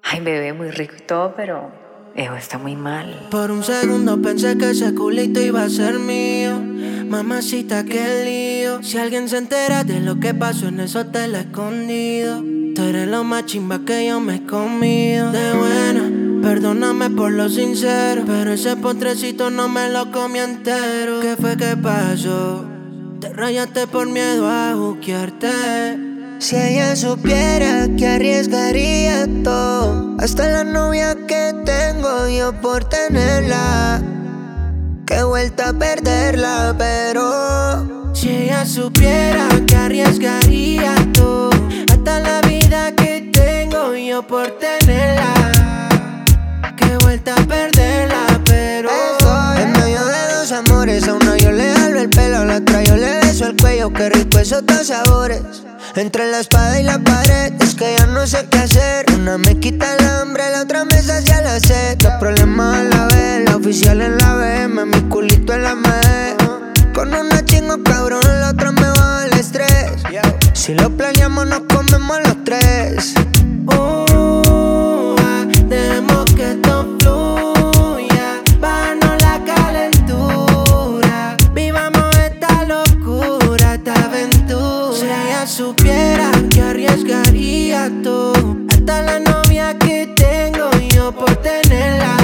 Ay, bebé, muy rico y todo, pero Ejo está muy mal. Por un segundo pensé que ese culito iba a ser mío. Mamacita, qué lío. Si alguien se entera de lo que pasó en ese hotel escondido, tú eres lo más chimba que yo me he comido. De buena, perdóname por lo sincero, pero ese postrecito no me lo comí entero. ¿Qué fue que pasó? Te rayaste por miedo a juquearte. Si ella supiera que arriesgaría todo, hasta la novia que tengo yo por tenerla, que he vuelto a perderla, pero si ella supiera que arriesgaría todo, hasta la vida que tengo yo por tenerla, que he vuelto a perderla, pero estoy en medio de dos amores. A una yo le jalo el pelo, a la otra yo le beso el cuello. Qué rico esos dos sabores. Entre la espada y la pared, es que ya no sé qué hacer. Una me quita el hambre, la otra me sacia la sed. Dos problemas a la vez, la oficial en la BM, mi culito en la ME. Con una chingo cabrón, la otra me baja el estrés. Si lo planeamos nos comemos los tres. Dejemos que esto fluya, bajarnos la calentura, vivamos esta locura, esta aventura. Si ella supiera que arriesgaría todo, hasta la novia que tengo yo por tenerla,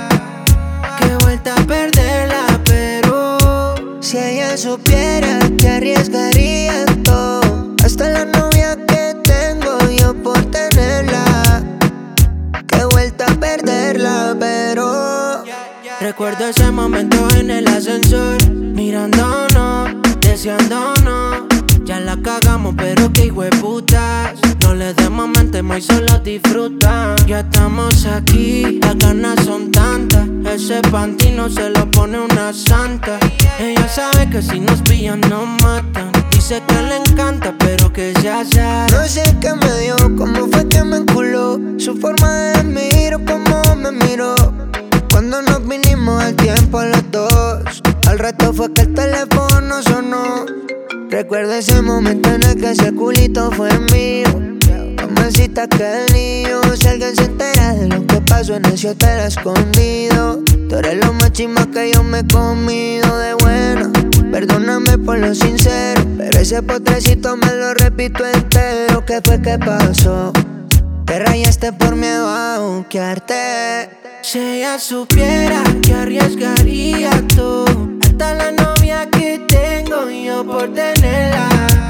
que he vuelto a perderla, pero si ella supiera que arriesgaría todo, hasta la novia que tengo yo por tenerla, que he vuelto a perderla, pero recuerdo ese momento en el ascensor, mirándonos, deseándonos. Ya la cagamos, pero que hijueputas. No le demos mente, más y solo disfrutan. Ya estamos aquí, las ganas son tantas. Ese panty no se lo pone una santa. Ella sabe que si nos pillan nos matan. Dice que le encanta, pero que ya sabe. no sé qué me dio, cómo fue que me enculó. Su forma de miro, cómo me miró. Cuando nos vinimos al tiempo los dos, al rato fue que el teléfono sonó. Recuerdo ese momento en el que ese culito fue mío. Mamacita, qué lío. Si alguien se entera de lo que pasó en ese hotel escondido, tú eres lo más chimba que yo me he comido. De buena, perdóname por lo sincero, pero ese postrecito me lo repito entero. ¿Qué fue que pasó? Te rayaste por miedo a buquearte. Si ella supiera que arriesgaría todo, hasta la novia que tengo yo por tenerla,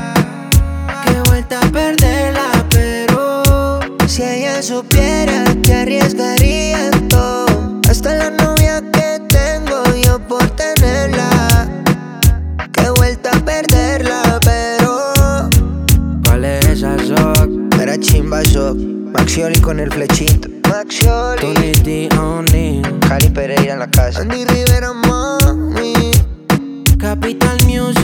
que he vuelto a perderla, pero si ella supiera que arriesgaría todo, hasta la novia que tengo yo por tenerla, que he vuelto a perderla, pero ¿cuál es esa sock? era chimba sock. Maxioli con el flechito. Maxioli. Tony D. O'Neill. Cali Pereira en la casa. Andy Rivera, mami. Capital Music.